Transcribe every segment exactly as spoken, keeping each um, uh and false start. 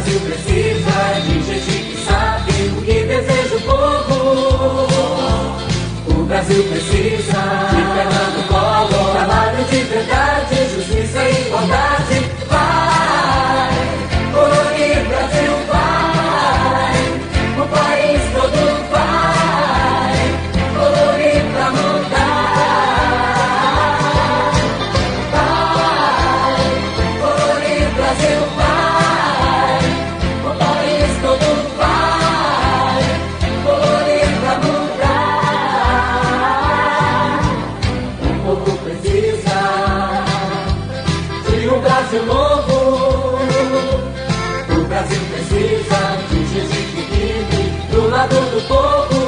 Brasil precisa de gente que sabe o que deseja o povo. O Brasil precisa de Fernando Collor, trabalho de verdade, justiça e igualdade. Vai, colorir o Brasil, vai, o país todo vai, colorir pra mudar. Vai, colorir o Brasil, vai, o país todo vai, colorir pra mudar. O povo precisa de um Brasil novo. O Brasil precisa de gente que vive do lado do povo.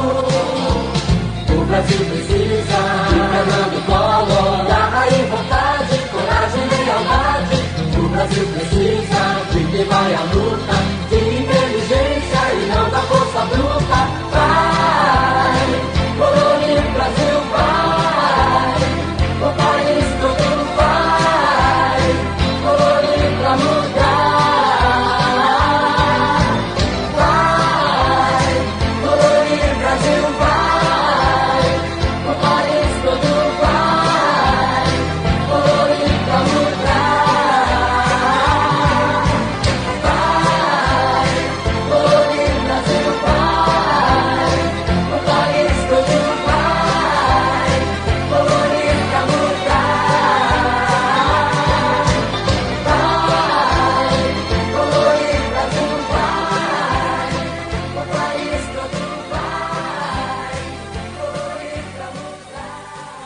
O Brasil precisa de Fernando Collor, garra e vontade, coragem e lealdade. O Brasil precisa de quem vai à luta, de inteligência e não da força bruta. Vai, colorir o Brasil, vai, o país todo vai, colorir pra mudar. Vai, colorir o Brasil, vai, o país todo vai, colorir pra mudar. Vai, colorir o Brasil, vai, o país todo vai, colorir pra mudar. Vai, colorir o Brasil, vai, o país todo vai, colorir pra mudar.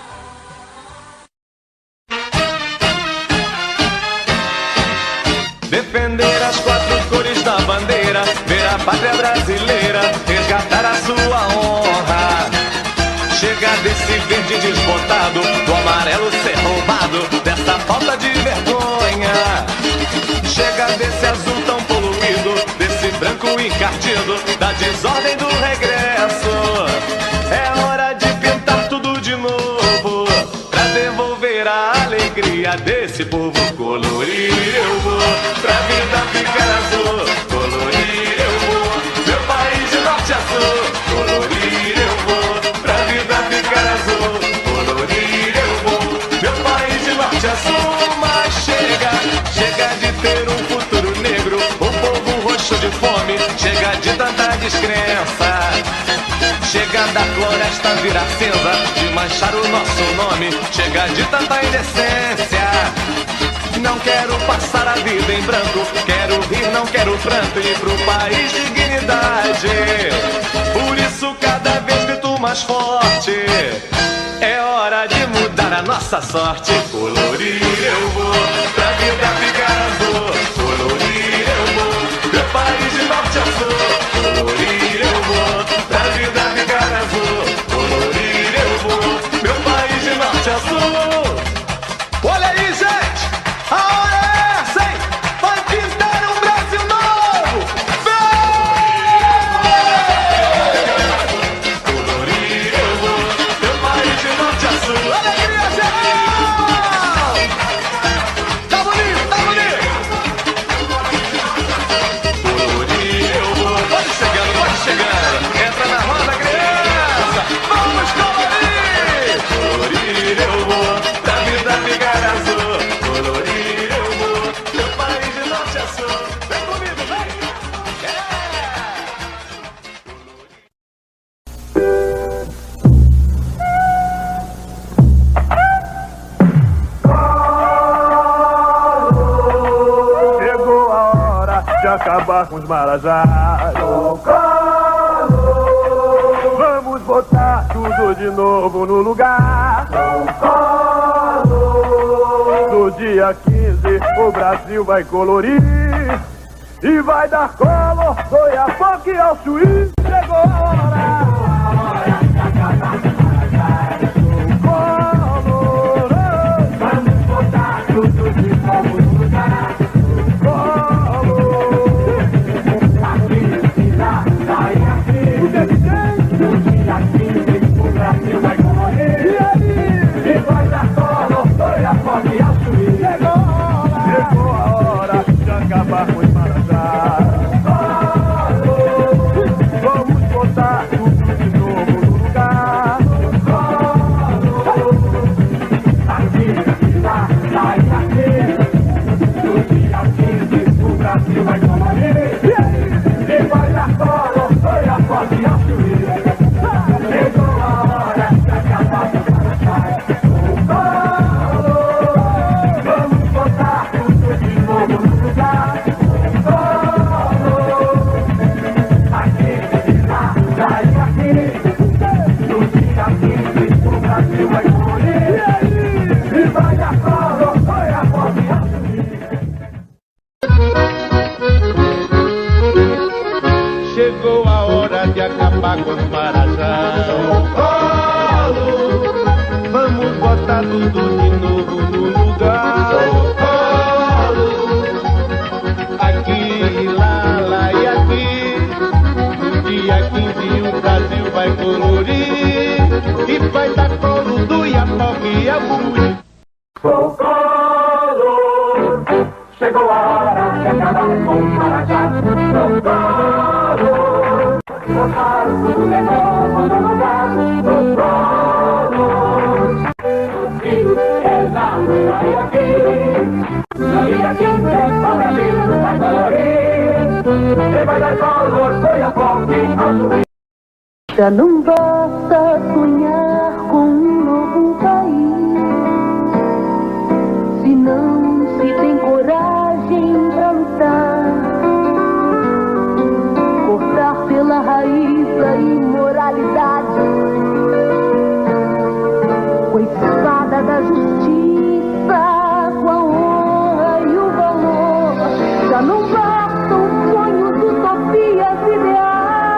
Defender as quatro cores da bandeira, ver a pátria brasileira, resgatar a sua honra. Chega desse verde desbotado, do amarelo ser roubado, dessa falta de vergonha. Chega desse azul tão poluído, desse branco encardido, da desordem do regresso. É hora de pintar tudo de novo, pra devolver a alegria desse povo. Colorir eu vou, pra vida ficar azul. Colorir eu vou, meu país de norte a sul. Colorir eu vou, pra vida ficar azul. Colorir eu vou, meu país de norte a sul. Mas chega, chega de ter um futuro negro, o povo roxo de fome. Chega de tanta descrença, chega da floresta virar cinza, de manchar o nosso nome. Chega de tanta indecência. Não quero passar a vida em branco, quero rir, não quero pranto, e pro país dignidade. Por isso cada vez grito mais forte, é hora de mudar a nossa sorte. Colorir eu vou, pra vida ficar azul. Colorir eu vou, meu país de norte a sul. Colorir eu vou, pra vida ficar azul. Colorir eu vou, meu país de norte a sul. Olha aí, gente! A hora é essa, hein? Vai pintar um Brasil novo! Vem! Colorir eu vou, meu país de norte a sul. Alegria geral! Tá bonito, tá bonito! Colorir eu vou. Pode chegando, pode chegando. Entra na roda, criança. Vamos colorir! Colorir eu vou, pra vida ficar azul. Colorir eu vou, meu país de norte a sul. Vem comigo, vem! Chegou a hora de acabar com os marajás. Vamos botar tudo de novo no lugar. No dia quinze o Brasil vai colorir e vai dar colo, foi a foca e ao juiz. Chegou a hora. Vamos botar tudo de novo no lugar. O Brasil vai colorir e vai dar colo, foi a foca e ao juiz. Chegou a hora de acabar com os marajás. tudo de novo no lugar. Aqui, lá, lá e aqui. No dia quinze o Brasil vai colorir. E vai dar colo, foi a foto e a chuíra. Chegou a hora de acabar com o Paraguai. Vamos botar tudo de novo no lugar. Aqui, lá, lá e aqui. No dia quinze o Brasil vai colorir. E vai dar colo, foi a foto e a chuíra. Chegou a hora de acabar com os marajás. Vamos botar tudo de novo no lugar. Aqui, lá, lá e aqui. No dia quinze o Brasil vai colorir. E vai dar colo do Iapoque e Abuí. Socorro! Chegou a hora de acabar com o Marajá. Socorro! Botar tudo de novo no lugar. Socorro! Os filhos é lá, lá e aqui. No dia quinze o Brasil vai colorir. E vai dar color, foi a foque, a subir. Já não basta sonhar com um novo país, se não se tem coragem pra lutar, cortar pela raiz a imoralidade, com a espada da justiça, com a honra e o valor. Já não bastam sonhos, utopias, ideais.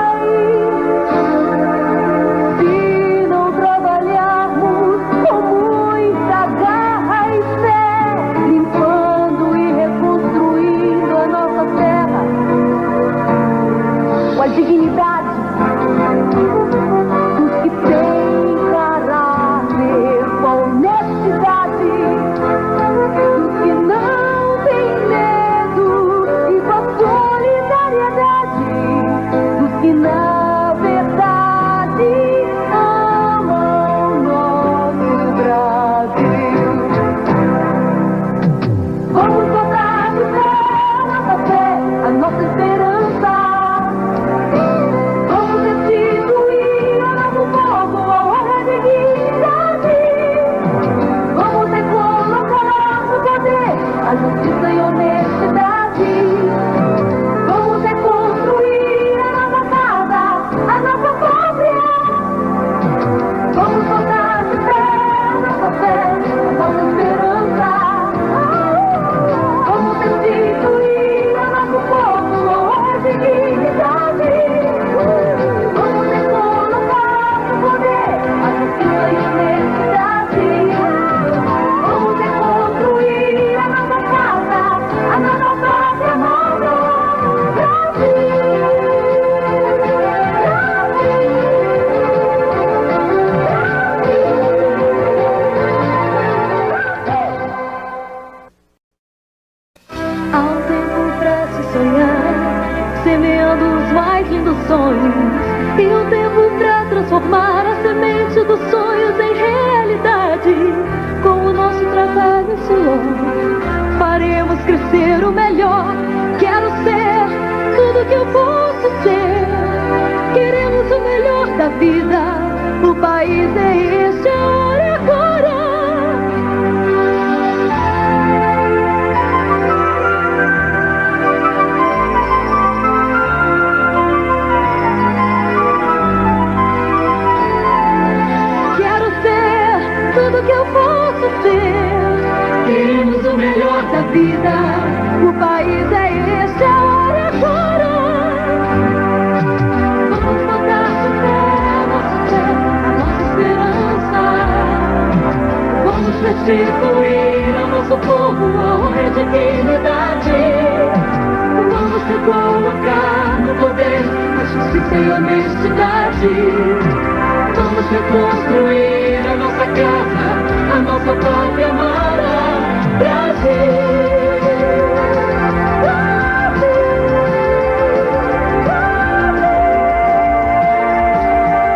Com a dignidade dos que têm caráter, com a honestidade dos que não têm medo e com a solidariedade dos que na verdade amam nosso Brasil. Vamos botar de pé a nossa fé, a nossa esperança. A justiça e honestidade. Vamos reconstruir a nossa casa, a nossa pátria. Vamos botar de pé a nossa fé, a nossa esperança. Vamos restituir a nosso povo a dignidade. Vamos recolocar no poder a justiça e honestidade. Vamos reconstruir a nossa casa, a nossa pátria, amado Brasil. Há um tempo pra se sonhar, semeando os mais lindos sonhos, e um tempo pra transformar a semente dos sonhos em realidade. Com o nosso trabalho e suor, faremos crescer o melhor. Quero ser tudo que eu posso ser. Queremos o melhor da vida. O país é este, a hora é agora. Quero ser tudo que eu posso ser. Queremos o melhor da vida. O país é este, a hora é agora. Vamos botar de pé a nossa fé, a nossa esperança. Vamos restituir ao nosso povo a honra e a dignidade. Vamos recolocar no poder a justiça e honestidade. Vamos reconstruir a nossa casa, a nossa pátria amada, Brasil. Brasil.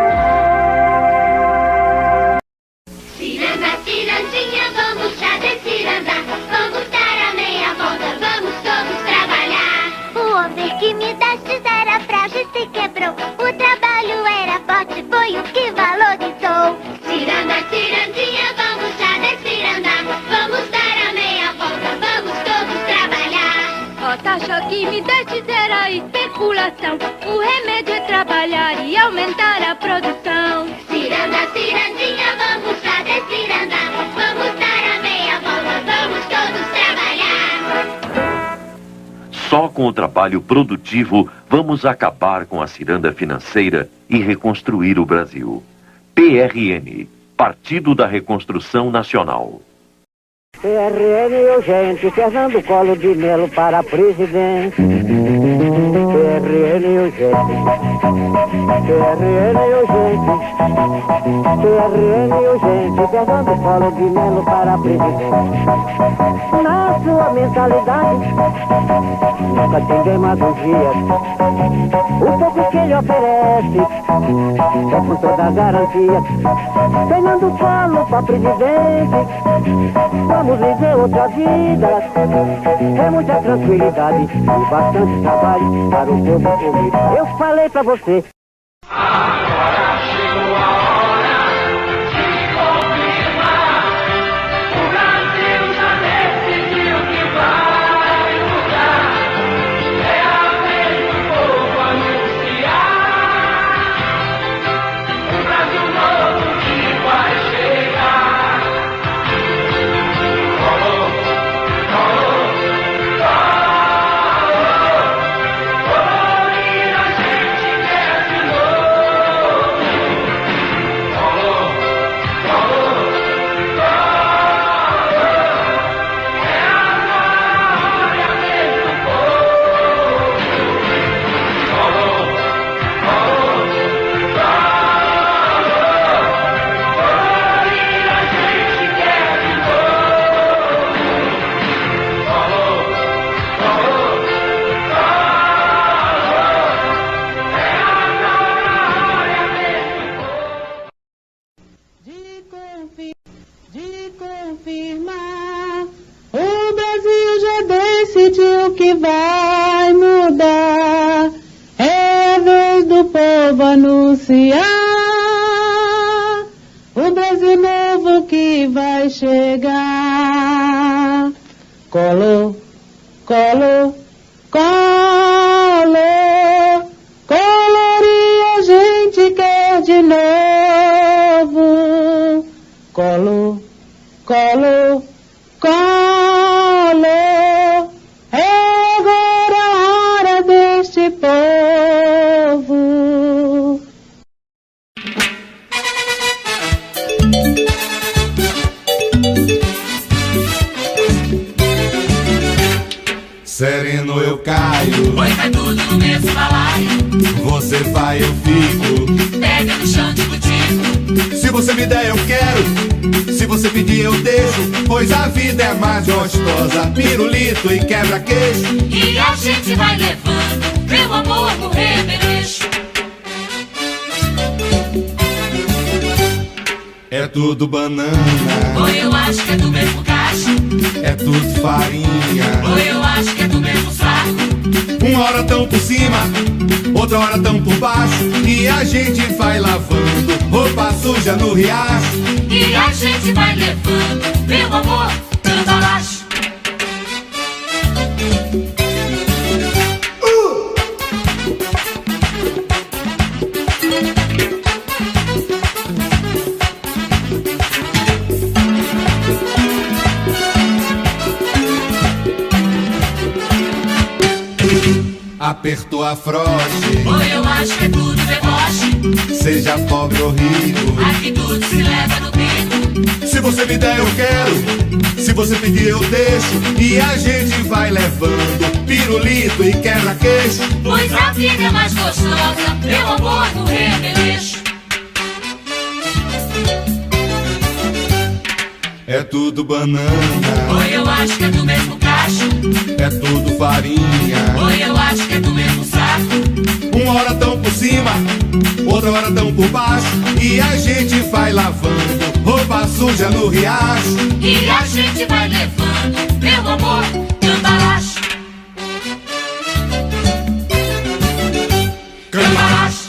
com o trabalho produtivo, vamos acabar com a ciranda financeira e reconstruir o Brasil. P R N, Partido da Reconstrução Nacional. P R N urgente, Fernando Collor de Mello para presidente. P R N urgente, P R N urgente, P R N urgente, Fernando Collor de Mello para presidente. Na sua mentalidade, nunca tem demagogia. O pouco que ele oferece é com toda a garantia. Fernando Collor para presidente. Vamos viver outra vida, é muita tranquilidade e bastante trabalho para o povo comigo. Eu falei pra você. Agora chegou a hora de confirmar. O Brasil já decidiu que vai mudar. É a vez do povo anunciar. Um Brasil novo que vai chegar. Que vai mudar, é a vez do povo anunciar o Brasil novo que vai chegar. Collor, Collor, Collor, Collor e a gente quer de novo. Collor, Collor, Collor. Povo. Sereno eu caio, pois vai tudo no mesmo balaio. Você vai, eu fico, pega no chão de botico. Se você me der eu quero, se você pedir eu deixo, pois a vida é mais gostosa, pirulito e quebra-queixo. E a gente vai levando, meu amor, no remeleixo. É tudo banana, ou eu acho que é do mesmo cacho. É tudo farinha, ou eu acho que é do mesmo saco. Uma hora tão por cima, outra hora tão por baixo. E a gente vai lavando roupa suja no riacho. E a gente vai levando, meu amor, tanto abaixo. Apertou a froche, ou eu acho que é tudo deboche. Seja pobre ou rico, aqui tudo se leva no bico. Se você me der eu quero, se você pedir eu deixo. E a gente vai levando pirulito e quebra-queixo. Pois a vida é mais gostosa, meu amor, no remeleixo. É tudo banana, ou eu acho que é do mesmo cacho. É tudo farinha, ou eu acho que é do mesmo saco. Uma hora tão por cima, outra hora tão por baixo. E a gente vai lavando roupa suja no riacho. E a gente vai levando, meu amor, cambalacho. Cambalacho.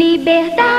liberdade.